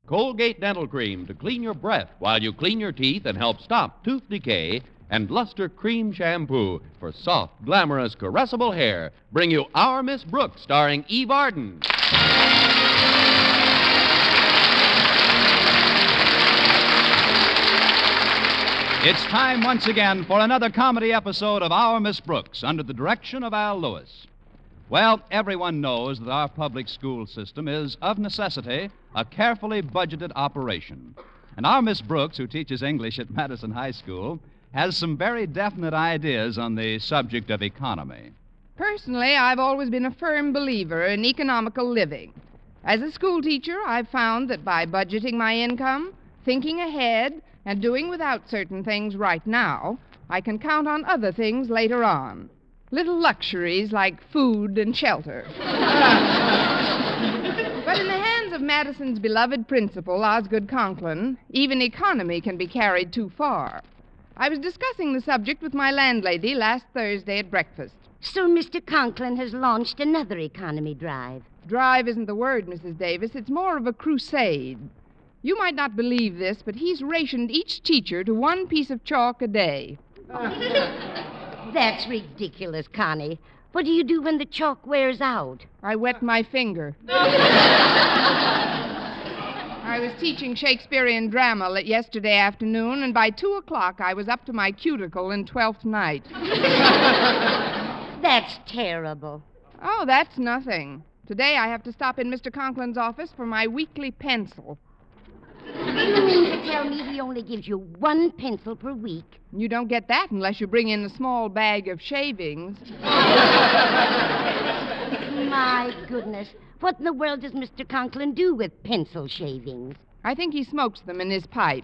Colgate Dental Cream to clean your breath while you clean your teeth and help stop tooth decay. And Luster Cream Shampoo for soft, glamorous, caressable hair bring you Our Miss Brooks, starring Eve Arden. It's time once again for another comedy episode of Our Miss Brooks under the direction of Al Lewis. Well, everyone knows that our public school system is, of necessity, a carefully budgeted operation. And our Miss Brooks, who teaches English at Madison High School, has some very definite ideas on the subject of economy. Personally, I've always been a firm believer in economical living. As a school teacher, I've found that by budgeting my income, thinking ahead, and doing without certain things right now, I can count on other things later on. Little luxuries like food and shelter. But in the hands of Madison's beloved principal, Osgood Conklin, even economy can be carried too far. I was discussing the subject with my landlady last Thursday at breakfast. So Mr. Conklin has launched another economy drive. Drive isn't the word, Mrs. Davis. It's more of a crusade. You might not believe this, but he's rationed each teacher to one piece of chalk a day. That's ridiculous, Connie. What do you do when the chalk wears out? I wet my finger. I was teaching Shakespearean drama yesterday afternoon, and by 2 o'clock I was up to my cuticle in Twelfth Night. That's terrible. Oh, that's nothing. Today I have to stop in Mr. Conklin's office for my weekly pencil. You mean to tell me he only gives you one pencil per week? You don't get that unless you bring in a small bag of shavings. My goodness. What in the world does Mr. Conklin do with pencil shavings? I think he smokes them in his pipe.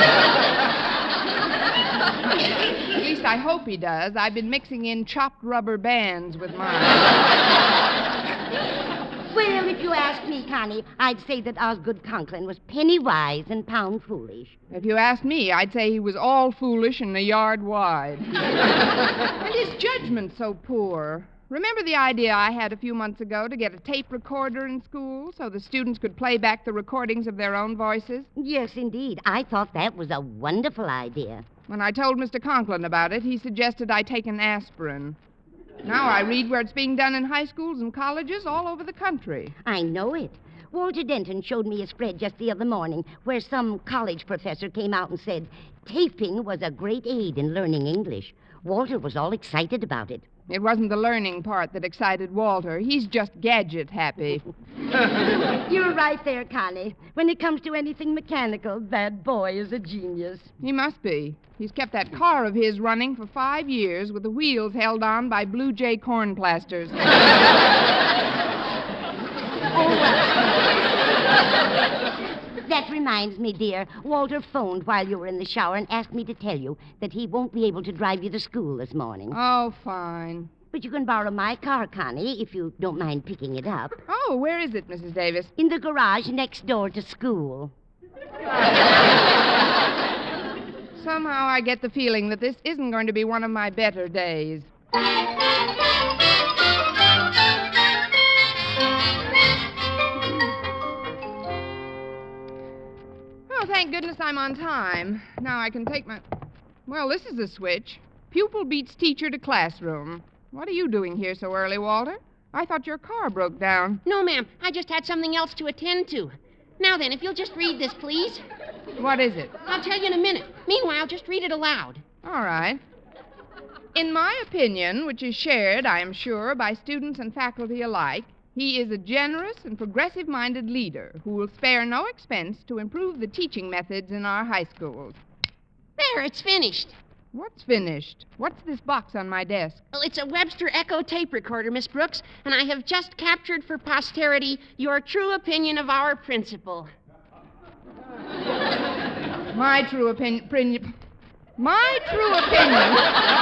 At least I hope he does. I've been mixing in chopped rubber bands with mine. Well, if you ask me, Connie, I'd say that Osgood Conklin was penny wise and pound foolish. If you asked me, I'd say he was all foolish and a yard wide. And his judgment's so poor. Remember the idea I had a few months ago to get a tape recorder in school so the students could play back the recordings of their own voices? Yes, indeed. I thought that was a wonderful idea. When I told Mr. Conklin about it, he suggested I take an aspirin. Now I read where it's being done in high schools and colleges all over the country. I know it. Walter Denton showed me a spread just the other morning where some college professor came out and said taping was a great aid in learning English. Walter was all excited about it. It wasn't the learning part that excited Walter. He's just gadget happy. You're right there, Connie. When it comes to anything mechanical, that boy is a genius. He must be. He's kept that car of his running for 5 years with the wheels held on by Blue Jay corn plasters. Oh, well. That reminds me, dear. Walter phoned while you were in the shower and asked me to tell you that he won't be able to drive you to school this morning. Oh, fine. But you can borrow my car, Connie, if you don't mind picking it up. Oh, where is it, Mrs. Davis? In the garage next door to school. Somehow I get the feeling that this isn't going to be one of my better days. Oh, thank goodness I'm on time. Now I can take my... Well, this is a switch. Pupil beats teacher to classroom. What are you doing here so early, Walter? I thought your car broke down. No, ma'am. I just had something else to attend to. Now then, if you'll just read this, please. What is it? I'll tell you in a minute. Meanwhile, just read it aloud. All right. In my opinion, which is shared, I am sure, by students and faculty alike, he is a generous and progressive-minded leader who will spare no expense to improve the teaching methods in our high schools. There, it's finished. What's finished? What's this box on my desk? Well, it's a Webster Echo tape recorder, Miss Brooks, and I have just captured for posterity your true opinion of our principal. My true opinion... My true opinion...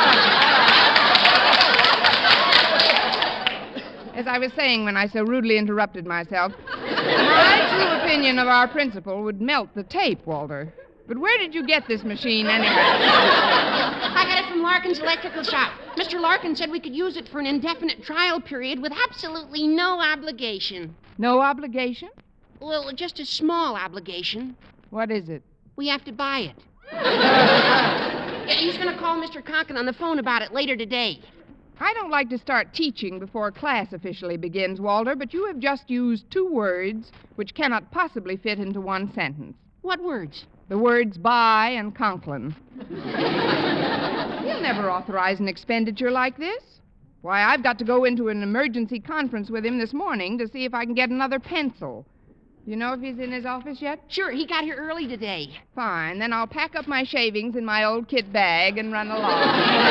As I was saying when I so rudely interrupted myself, my true opinion of our principal would melt the tape, Walter. But where did you get this machine, anyway? I got it from Larkin's electrical shop. Mr. Larkin said we could use it for an indefinite trial period with absolutely no obligation. No obligation? Well, just a small obligation. What is it? We have to buy it. Yeah, he's going to call Mr. Conklin on the phone about it later today. I don't like to start teaching before class officially begins, Walter, but you have just used 2 words which cannot possibly fit into one sentence. What words? The words buy and Conklin. He'll never authorize an expenditure like this. Why, I've got to go into an emergency conference with him this morning to see if I can get another pencil. You know if he's in his office yet? Sure, he got here early today. Fine, then I'll pack up my shavings in my old kit bag and run along.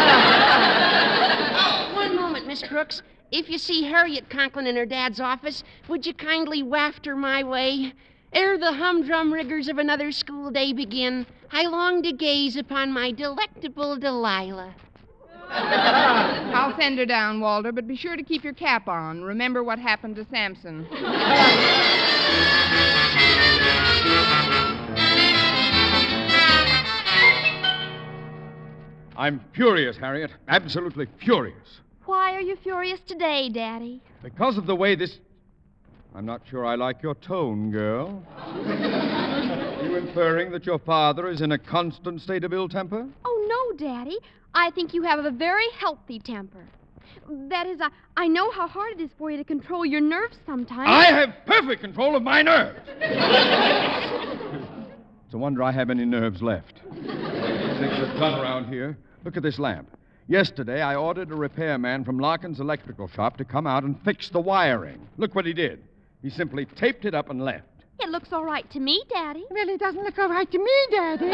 One moment, Miss Brooks. If you see Harriet Conklin in her dad's office, would you kindly waft her my way? Ere the humdrum rigors of another school day begin, I long to gaze upon my delectable Delilah. I'll send her down, Walter, but be sure to keep your cap on. Remember what happened to Samson. I'm furious, Harriet. Absolutely furious. Why are you furious today, Daddy? Because of the way this... I'm not sure I like your tone, girl. Are you inferring that your father is in a constant state of ill temper? Oh, no, Daddy. I think you have a very healthy temper. That is, I know how hard it is for you to control your nerves sometimes. I have perfect control of my nerves. It's a wonder I have any nerves left. Things are done around here. Look at this lamp. Yesterday, I ordered a repairman from Larkin's electrical shop to come out and fix the wiring. Look what he did. He simply taped it up and left. It looks all right to me, Daddy. Well, it doesn't look all right to me, Daddy.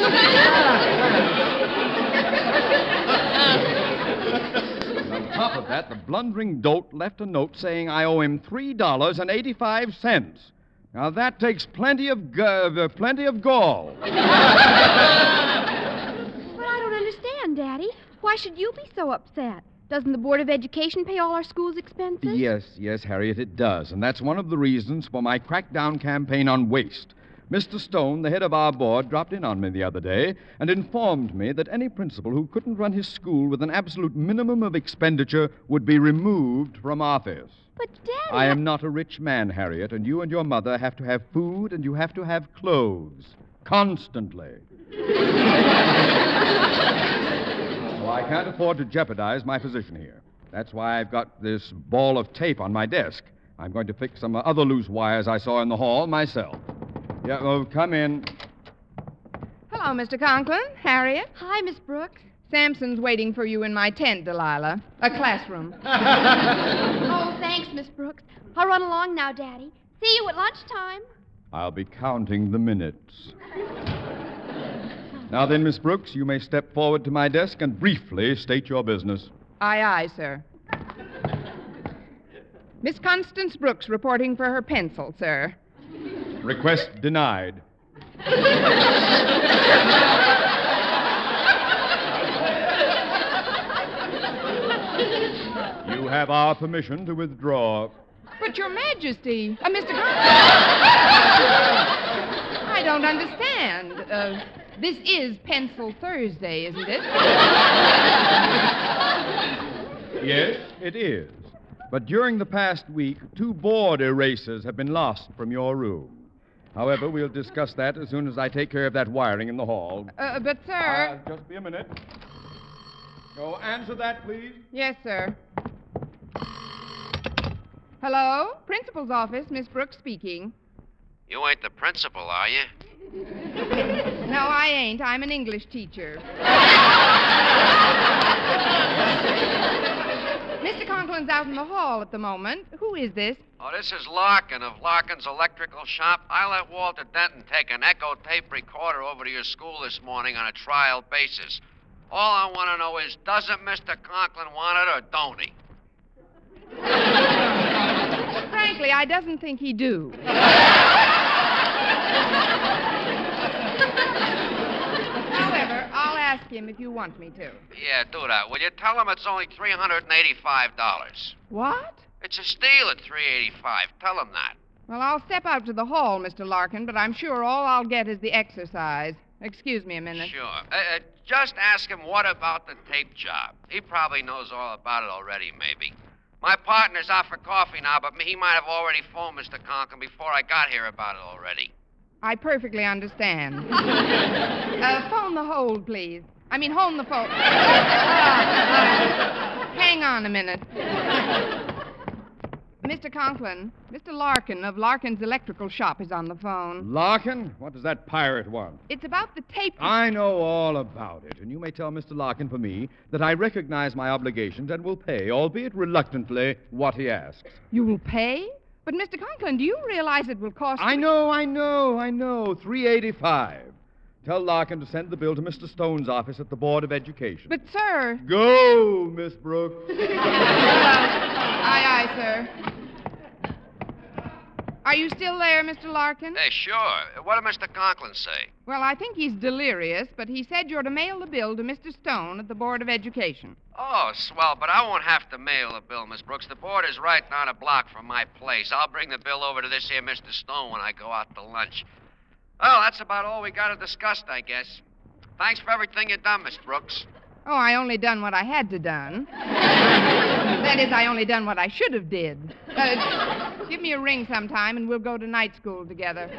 On top of that, the blundering dolt left a note saying I owe him $3.85. Now, that takes plenty of gall. But I don't understand, Daddy. Why should you be so upset? Doesn't the Board of Education pay all our school's expenses? Yes, Harriet, it does. And that's one of the reasons for my crackdown campaign on waste. Mr. Stone, the head of our board, dropped in on me the other day and informed me that any principal who couldn't run his school with an absolute minimum of expenditure would be removed from office. But, Daddy... I am not a rich man, Harriet, and you and your mother have to have food and you have to have clothes. Constantly. So I can't afford to jeopardize my position here. That's why I've got this ball of tape on my desk. I'm going to fix some other loose wires I saw in the hall myself. Yeah, oh, come in. Hello, Mr. Conklin. Harriet. Hi, Miss Brooks. Samson's waiting for you in my tent, Delilah. A classroom. Oh, thanks, Miss Brooks. I'll run along now, Daddy. See you at lunchtime. I'll be counting the minutes. Now then, Miss Brooks, you may step forward to my desk and briefly state your business. Aye, aye, sir. Miss Constance Brooks reporting for her pencil, sir. Request denied. You have our permission to withdraw. But, Your Majesty, Mr. Conklin. I don't understand. This is Pencil Thursday, isn't it? Yes, it is. But during the past week, 2 board erasers have been lost from your room. However, we'll discuss that as soon as I take care of that wiring in the hall. But, sir... Just be a minute. Go answer that, please. Yes, sir. Hello? Principal's office, Miss Brooks speaking. You ain't the principal, are you? No, I ain't. I'm an English teacher. Mr. Conklin's out in the hall at the moment. Who is this? Oh, this is Larkin of Larkin's Electrical Shop. I let Walter Denton take an echo tape recorder over to your school this morning on a trial basis. All I want to know is, doesn't Mr. Conklin want it or don't he? Frankly, I doesn't think he do. However, I'll ask him if you want me to. Yeah, do that. Will you tell him it's only $385? What? It's a steal at $385. Tell him that. Well, I'll step out to the hall, Mr. Larkin, but I'm sure all I'll get is the exercise. Excuse me a minute. Sure. Just ask him what about the tape job. He probably knows all about it already, maybe. My partner's out for coffee now, but he might have already phoned Mr. Conklin before I got here about it already. I perfectly understand. Phone the hold, please. I mean, hold the phone. Hang on a minute. Mr. Conklin, Mr. Larkin of Larkin's Electrical Shop is on the phone. Larkin? What does that pirate want? It's about the tape. I know all about it, and you may tell Mr. Larkin for me that I recognize my obligations and will pay, albeit reluctantly, what he asks. You will pay? But, Mr. Conklin, do you realize it will cost... I know. $3.85. Tell Larkin to send the bill to Mr. Stone's office at the Board of Education. But, sir... Go, Miss Brooks. Aye, sir. Are you still there, Mr. Larkin? Hey, sure. What did Mr. Conklin say? Well, I think he's delirious, but he said you're to mail the bill to Mr. Stone at the Board of Education. Oh, swell, but I won't have to mail the bill, Miss Brooks. The board is right down a block from my place. I'll bring the bill over to this here Mr. Stone when I go out to lunch. Well, that's about all we got to discuss, I guess. Thanks for everything you've done, Miss Brooks. Oh, I only done what I had to done. That is, I only done what I should have did. Give me a ring sometime and we'll go to night school together.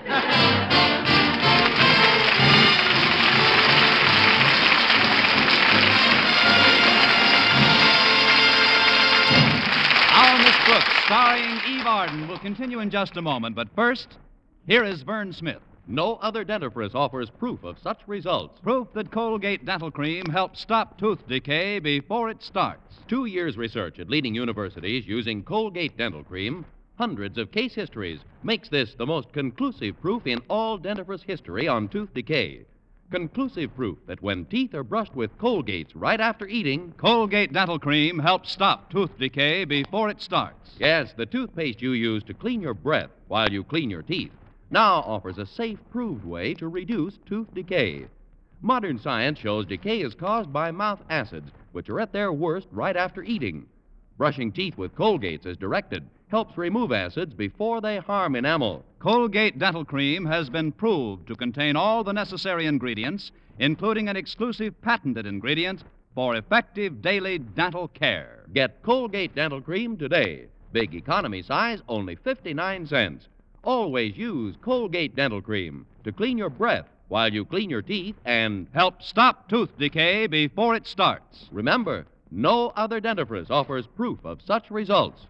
Our Miss Brooks, starring Eve Arden, will continue in just a moment. But first, here is Vern Smith. No other dentifrice offers proof of such results. Proof that Colgate Dental Cream helps stop tooth decay before it starts. 2 years' research at leading universities using Colgate Dental Cream, hundreds of case histories, makes this the most conclusive proof in all dentifrice history on tooth decay. Conclusive proof that when teeth are brushed with Colgates right after eating, Colgate Dental Cream helps stop tooth decay before it starts. yes, the toothpaste you use to clean your breath while you clean your teeth, now offers a safe, proved way to reduce tooth decay. Modern science shows decay is caused by mouth acids, which are at their worst right after eating. Brushing teeth with Colgates as directed helps remove acids before they harm enamel. Colgate Dental Cream has been proved to contain all the necessary ingredients, including an exclusive patented ingredient for effective daily dental care. Get Colgate Dental Cream today. Big economy size, only 59 cents. Always use Colgate Dental Cream to clean your breath while you clean your teeth and Help stop tooth decay before it starts. remember, no other dentifrice offers proof of such results.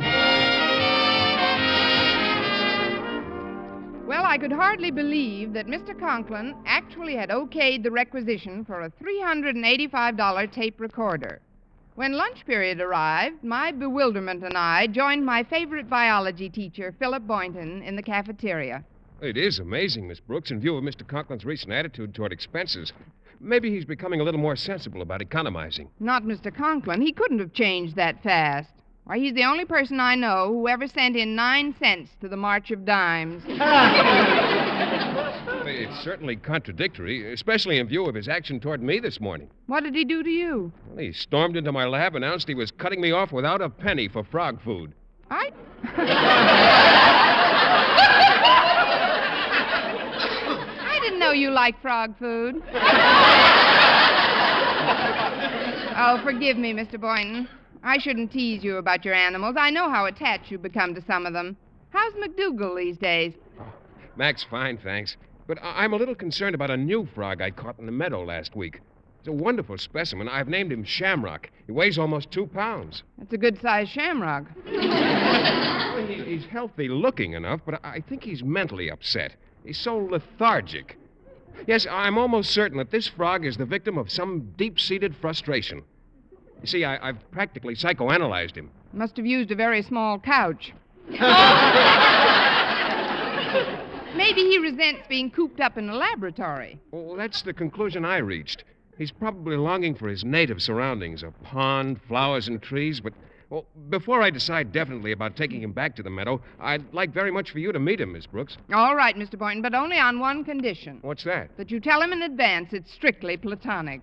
Well, I could hardly believe that Mr. Conklin actually had okayed the requisition for a $385 tape recorder. When lunch period arrived, my bewilderment and I joined my favorite biology teacher, Philip Boynton, in the cafeteria. It is amazing, Miss Brooks, in view of Mr. Conklin's recent attitude toward expenses. Maybe he's becoming a little more sensible about economizing. Not Mr. Conklin. He couldn't have changed that fast. Why, he's the only person I know who ever sent in 9 cents to the March of Dimes. It's certainly contradictory, especially in view of his action toward me this morning. What did he do to you? Well, he stormed into my lab, announced he was cutting me off without a penny for frog food. I didn't know you liked frog food. Oh, forgive me, Mr. Boynton. I shouldn't tease you about your animals. I know how attached you've become to some of them. How's McDougal these days? Mac's fine, thanks. But I'm a little concerned about a new frog I caught in the meadow last week. It's a wonderful specimen. I've named him Shamrock. He weighs almost 2 pounds. That's a good-sized shamrock. He's healthy looking enough, but I think he's mentally upset. He's so lethargic. Yes, I'm almost certain that this frog is the victim of some deep-seated frustration. You see, I've practically psychoanalyzed him. Must have used a very small couch. Maybe he resents being cooped up in a laboratory. Well, that's the conclusion I reached. He's probably longing for his native surroundings, a pond, flowers, and trees, but well, before I decide definitely about taking him back to the meadow, I'd like very much for you to meet him, Miss Brooks. All right, Mr. Boynton, but only on one condition. What's that? That you tell him in advance it's strictly platonic.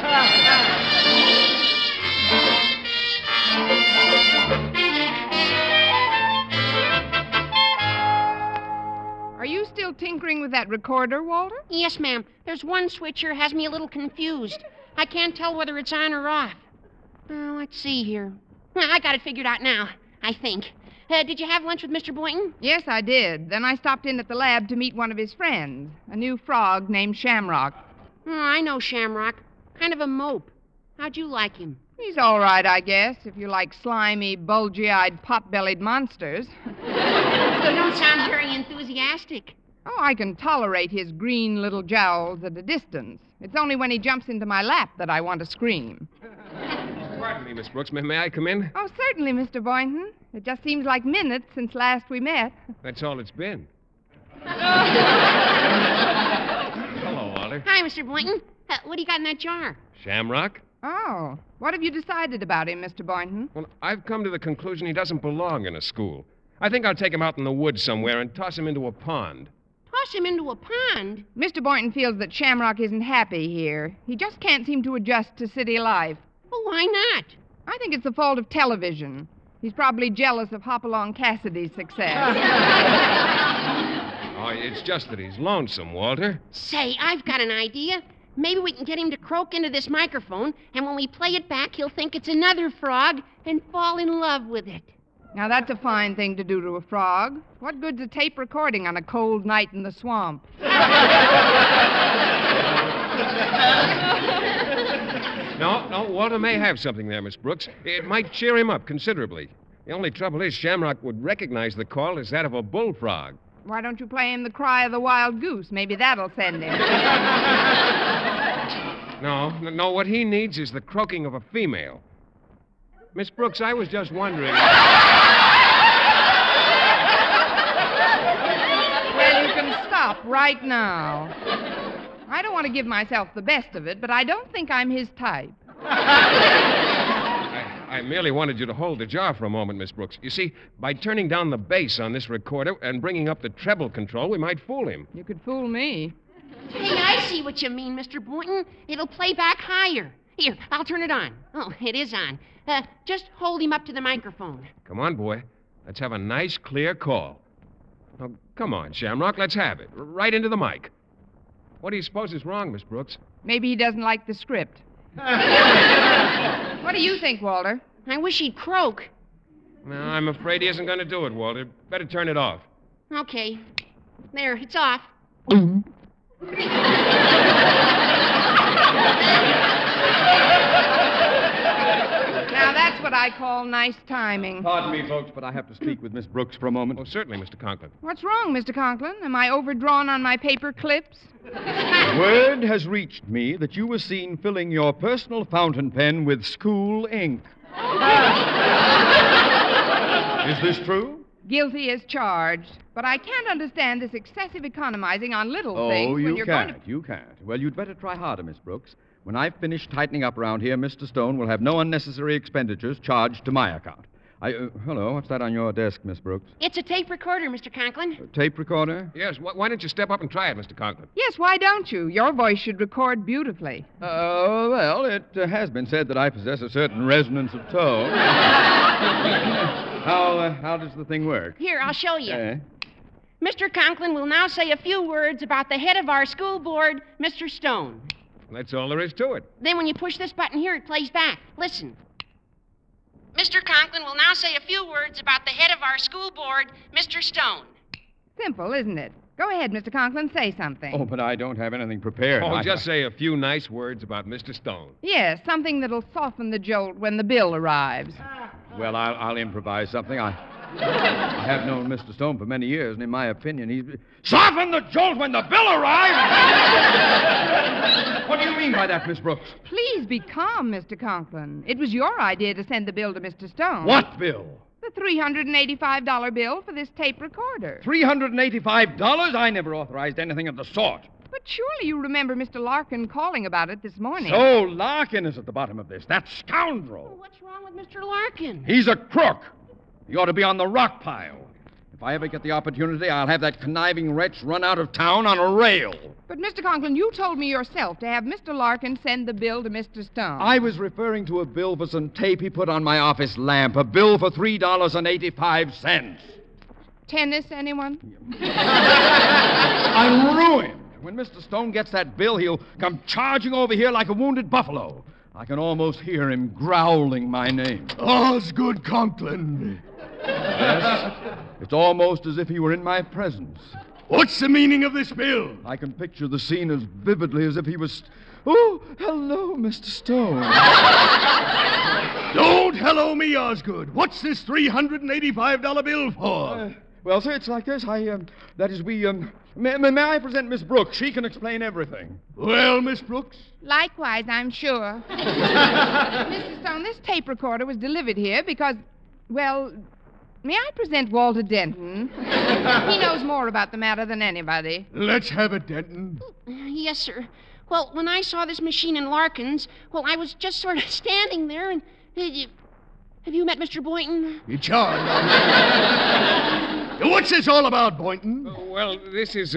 Are you still tinkering with that recorder, Walter? Yes, ma'am. There's one switch here has me a little confused. I can't tell whether it's on or off. Let's see here. Well, I got it figured out now, I think. Did you have lunch with Mr. Boynton? Yes, I did. Then I stopped in at the lab to meet one of his friends, a new frog named Shamrock. Oh, I know Shamrock. Kind of a mope. How'd you like him? He's all right, I guess, if you like slimy, bulgy-eyed, pot-bellied monsters. You don't sound very enthusiastic. Oh, I can tolerate his green little jowls at a distance. It's only when he jumps into my lap that I want to scream. Pardon me, Miss Brooks. May I come in? Oh, certainly, Mr. Boynton. It just seems like minutes since last we met. That's all it's been. Hello, Walter. Hi, Mr. Boynton. What do you got in that jar? Shamrock? Oh, what have you decided about him, Mr. Boynton? Well, I've come to the conclusion he doesn't belong in a school. I think I'll take him out in the woods somewhere and toss him into a pond. Toss him into a pond? Mr. Boynton feels that Shamrock isn't happy here. He just can't seem to adjust to city life. Well, why not? I think it's the fault of television. He's probably jealous of Hopalong Cassidy's success. Oh, it's just that he's lonesome, Walter. Say, I've got an idea. Maybe we can get him to croak into this microphone, and when we play it back, he'll think it's another frog and fall in love with it. Now, that's a fine thing to do to a frog. What good's a tape recording on a cold night in the swamp? No, Walter may have something there, Miss Brooks. It might cheer him up considerably. The only trouble is Shamrock would recognize the call as that of a bullfrog. Why don't you play him the cry of the wild goose? Maybe that'll send him. No, what he needs is the croaking of a female. Miss Brooks, I was just wondering. Well, you can stop right now. I don't want to give myself the best of it, but I don't think I'm his type. I merely wanted you to hold the jar for a moment, Miss Brooks. You see, by turning down the bass on this recorder and bringing up the treble control, we might fool him. You could fool me. Hey, I see what you mean, Mr. Boynton. It'll play back higher. Here, I'll turn it on. Oh, it is on. Just hold him up to the microphone. Come on, boy. Let's have a nice, clear call. Oh, come on, Shamrock. Let's have it. Right into the mic. What do you suppose is wrong, Miss Brooks? Maybe he doesn't like the script. What do you think, Walter? I wish he'd croak. No, I'm afraid he isn't going to do it, Walter. Better turn it off. Okay. There, it's off. Now, that's what I call nice timing. Pardon me, folks, but I have to speak with Miss Brooks for a moment. Oh, certainly, Mr. Conklin. What's wrong, Mr. Conklin? Am I overdrawn on my paper clips? Word has reached me that you were seen filling your personal fountain pen with school ink. Is this true? Guilty as charged. But I can't understand this excessive economizing on little things when you're going to... You can't. Well, you'd better try harder, Miss Brooks. When I've finished tightening up around here, Mr. Stone will have no unnecessary expenditures charged to my account. Hello, what's that on your desk, Miss Brooks? It's a tape recorder, Mr. Conklin. A tape recorder? Yes, why don't you step up and try it, Mr. Conklin? Yes, why don't you? Your voice should record beautifully. Well, it has been said that I possess a certain resonance of tone. How does the thing work? Here, I'll show you. Mr. Conklin will now say a few words about the head of our school board, Mr. Stone. That's all there is to it. Then when you push this button here, it plays back. Listen. Mr. Conklin will now say a few words about the head of our school board, Mr. Stone. Simple, isn't it? Go ahead, Mr. Conklin, say something. Oh, but I don't have anything prepared. Just say a few nice words about Mr. Stone. Yes, something that'll soften the jolt when the bill arrives. Well, I'll improvise something. I have known Mr. Stone for many years, and in my opinion, he's... Soften the jolt when the bill arrives! What do you mean by that, Miss Brooks? Please be calm, Mr. Conklin. It was your idea to send the bill to Mr. Stone. What bill? The $385 bill for this tape recorder. $385? I never authorized anything of the sort. But surely you remember Mr. Larkin calling about it this morning. So Larkin is at the bottom of this. That scoundrel. Well, what's wrong with Mr. Larkin? He's a crook. He ought to be on the rock pile. If I ever get the opportunity, I'll have that conniving wretch run out of town on a rail. But, Mr. Conklin, you told me yourself to have Mr. Larkin send the bill to Mr. Stone. I was referring to a bill for some tape he put on my office lamp. A bill for $3.85. Tennis, anyone? I'm ruined. When Mr. Stone gets that bill, he'll come charging over here like a wounded buffalo. I can almost hear him growling my name. Osgood Conklin. Yes, it's almost as if he were in my presence. What's the meaning of this bill? I can picture the scene as vividly as if he was... Oh, hello, Mr. Stone. Don't hello me, Osgood. What's this $385 bill for? Well, sir, it's like this. May I present Miss Brooks? She can explain everything. Well, Miss Brooks? Likewise, I'm sure. Mr. Stone, this tape recorder was delivered here because, well, may I present Walter Denton? He knows more about the matter than anybody. Let's have it, Denton. Yes, sir. Well, when I saw this machine in Larkins, well, I was just sort of standing there and... Have you met Mr. Boynton? It's on. What's this all about, Boynton? Well, this is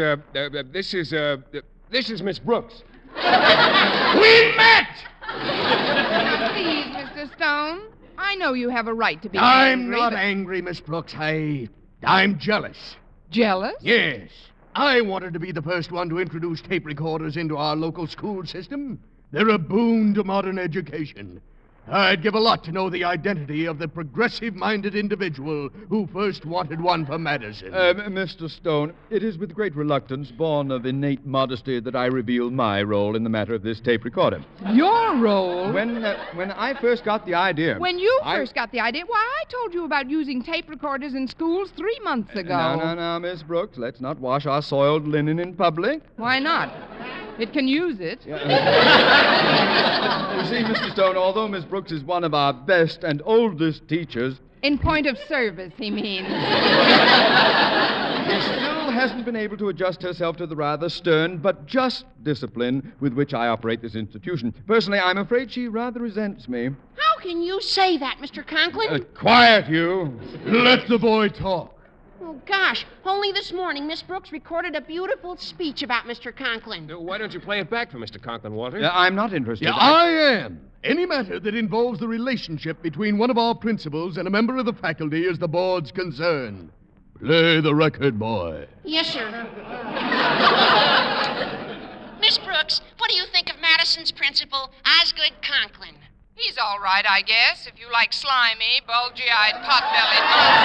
Miss Brooks. We met! Now, please, Mr. Stone. I know you have a right to be I'm angry. not angry, Miss Brooks. I'm jealous. Jealous? Yes. I wanted to be the first one to introduce tape recorders into our local school system. They're a boon to modern education. I'd give a lot to know the identity of the progressive-minded individual who first wanted one for Madison. Mr. Stone, it is with great reluctance, born of innate modesty, that I reveal my role in the matter of this tape recorder. Your role? When I first got the idea... When you first got the idea? Why, I told you about using tape recorders in schools 3 months ago. No, Miss Brooks. Let's not wash our soiled linen in public. Why not? It can use it. You see, Mr. Stone, although Miss Brooks is one of our best and oldest teachers... In point of service, he means. She still hasn't been able to adjust herself to the rather stern but just discipline with which I operate this institution. Personally, I'm afraid she rather resents me. How can you say that, Mr. Conklin? Quiet, you. Let the boy talk. Oh, gosh. Only this morning, Miss Brooks recorded a beautiful speech about Mr. Conklin. Why don't you play it back for Mr. Conklin, Walter? I'm not interested. Yeah, I am. Any matter that involves the relationship between one of our principals and a member of the faculty is the board's concern. Play the record, boy. Yes, sir. Miss Brooks, what do you think of Madison's principal, Osgood Conklin? He's all right, I guess, if you like slimy, bulgy-eyed, pot-bellied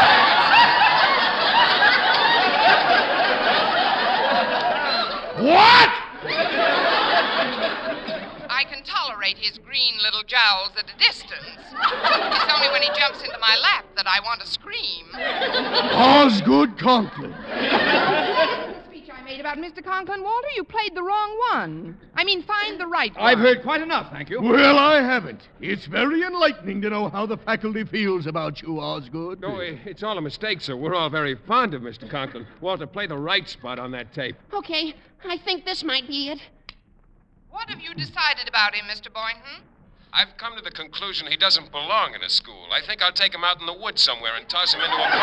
monsters. What? I can tolerate his green little jowls at a distance. It's only when he jumps into my lap that I want to scream. Osgood Conklin. The speech I made about Mr. Conklin, Walter, you played the wrong one. I mean, find the right one. I've heard quite enough, thank you. Well, I haven't. It's very enlightening to know how the faculty feels about you, Osgood. No, it's all a mistake, sir. We're all very fond of Mr. Conklin. Walter, play the right spot on that tape. Okay, I think this might be it. What have you decided about him, Mr. Boynton? I've come to the conclusion he doesn't belong in a school. I think I'll take him out in the woods somewhere and toss him into a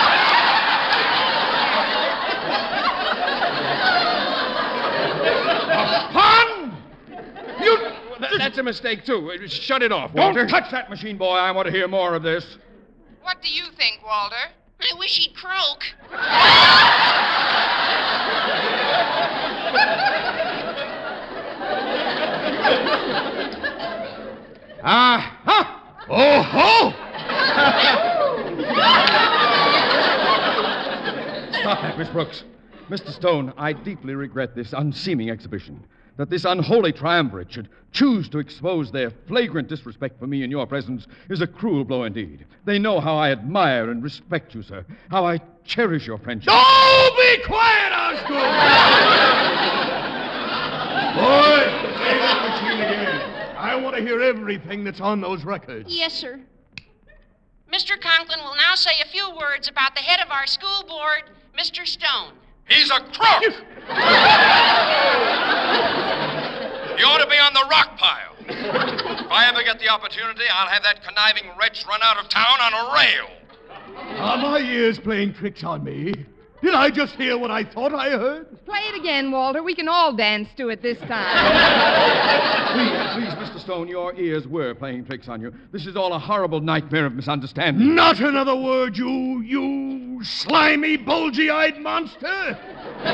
pond. Pond? You... That's a mistake, too. Shut it off, Walter. Don't touch that machine, boy. I want to hear more of this. What do you think, Walter? I wish he'd croak. Oh, ho! Stop that, Miss Brooks. Mr. Stone, I deeply regret this unseeming exhibition. That this unholy triumvirate should choose to expose their flagrant disrespect for me in your presence is a cruel blow indeed. They know how I admire and respect you, sir. How I cherish your friendship. Oh, be quiet, Osgood! Boy, play that machine again. I want to hear everything that's on those records. Yes, sir. Mr. Conklin will now say a few words about the head of our school board, Mr. Stone. He's a crook! He ought to be on the rock pile. If I ever get the opportunity, I'll have that conniving wretch run out of town on a rail. Are my ears playing tricks on me? Did I just hear what I thought I heard? Play it again, Walter. We can all dance to it this time. Please, Mr. Stone, your ears were playing tricks on you. This is all a horrible nightmare of misunderstanding. Not another word, you slimy, bulgy-eyed monster!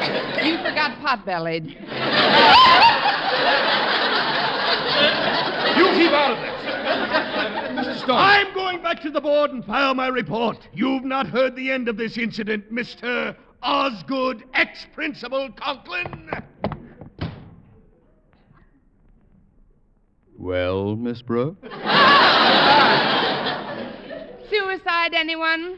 You forgot pot-bellied. You keep out of this. Mr. Stone. I'm going back to the board and file my report. You've not heard the end of this incident, Mr. Osgood, ex-Principal Conklin. Well, Miss Brooks? Suicide, anyone?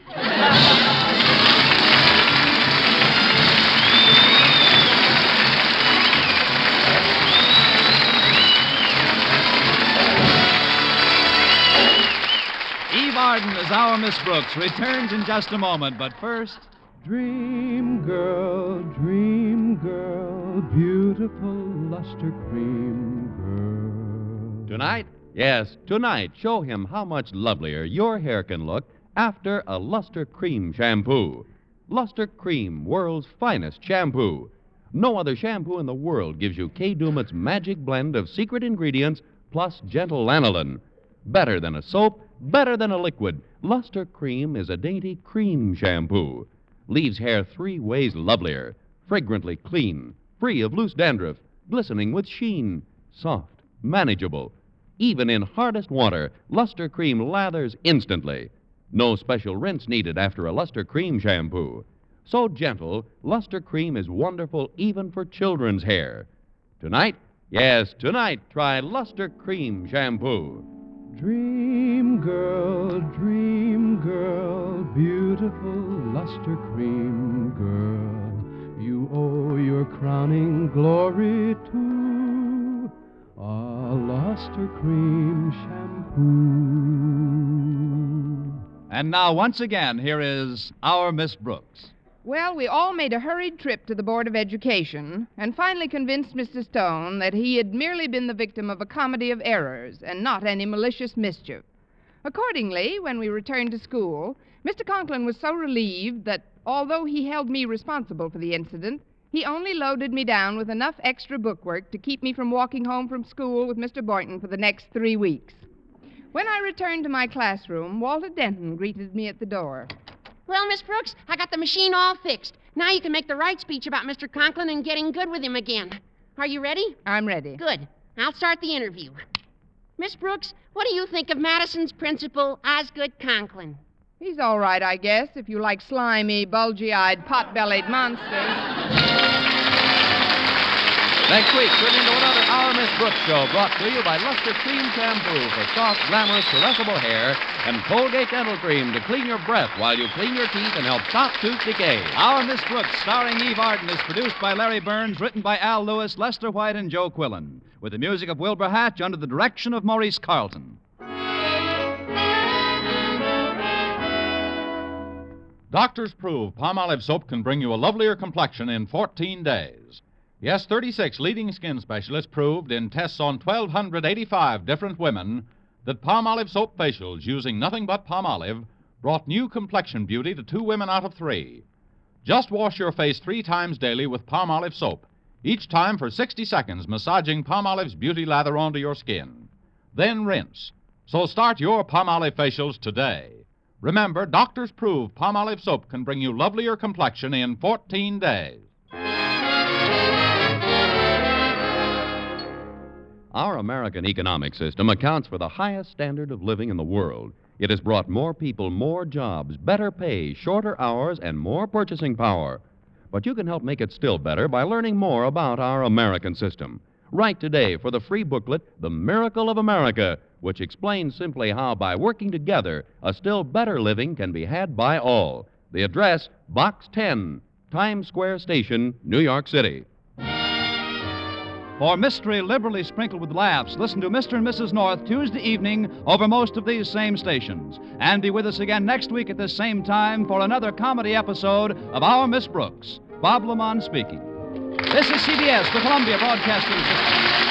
Eve Arden as our Miss Brooks returns in just a moment, but first... Dream girl, beautiful luster cream girl. Tonight? Yes, tonight, show him how much lovelier your hair can look after a Luster Cream shampoo. Luster Cream, world's finest shampoo. No other shampoo in the world gives you Kay Daumit's magic blend of secret ingredients plus gentle lanolin. Better than a soap, better than a liquid, Luster Cream is a dainty cream shampoo. Leaves hair 3 ways lovelier, fragrantly clean, free of loose dandruff, glistening with sheen, soft, manageable. Even in hardest water, Luster Cream lathers instantly. No special rinse needed after a Luster Cream shampoo. So gentle, Luster Cream is wonderful even for children's hair. Tonight, yes, tonight, try Luster Cream shampoo. Dream girl, beautiful luster cream girl. You owe your crowning glory to a luster cream shampoo. And now, once again, here is our Miss Brooks. Well, we all made a hurried trip to the Board of Education and finally convinced Mr. Stone that he had merely been the victim of a comedy of errors and not any malicious mischief. Accordingly, when we returned to school, Mr. Conklin was so relieved that, although he held me responsible for the incident, he only loaded me down with enough extra bookwork to keep me from walking home from school with Mr. Boynton for the next 3 weeks. When I returned to my classroom, Walter Denton greeted me at the door. Well, Miss Brooks, I got the machine all fixed. Now you can make the right speech about Mr. Conklin and getting good with him again. Are you ready? I'm ready. Good. I'll start the interview. Miss Brooks, what do you think of Madison's principal, Osgood Conklin? He's all right, I guess, if you like slimy, bulgy-eyed, pot-bellied monsters. Next week, tune into another Our Miss Brooks show brought to you by Luster Cream Shampoo for soft, glamorous, caressable hair and Colgate Dental Cream to clean your breath while you clean your teeth and help stop tooth decay. Our Miss Brooks, starring Eve Arden, is produced by Larry Burns, written by Al Lewis, Lester White, and Joe Quillen, with the music of Wilbur Hatch under the direction of Maurice Carlton. Doctors prove Palmolive soap can bring you a lovelier complexion in 14 days. Yes, 36 leading skin specialists proved in tests on 1,285 different women that Palmolive soap facials using nothing but Palmolive brought new complexion beauty to 2 women out of 3. Just wash your face 3 times daily with Palmolive soap, each time for 60 seconds, massaging Palmolive's beauty lather onto your skin. Then rinse. So start your Palmolive facials today. Remember, doctors prove Palmolive soap can bring you lovelier complexion in 14 days. Our American economic system accounts for the highest standard of living in the world. It has brought more people more jobs, better pay, shorter hours, and more purchasing power. But you can help make it still better by learning more about our American system. Write today for the free booklet, The Miracle of America, which explains simply how, by working together, a still better living can be had by all. The address, Box 10, Times Square Station, New York City. For mystery liberally sprinkled with laughs, listen to Mr. and Mrs. North Tuesday evening over most of these same stations. And be with us again next week at this same time for another comedy episode of Our Miss Brooks. Bob Lamont speaking. This is CBS, the Columbia Broadcasting System.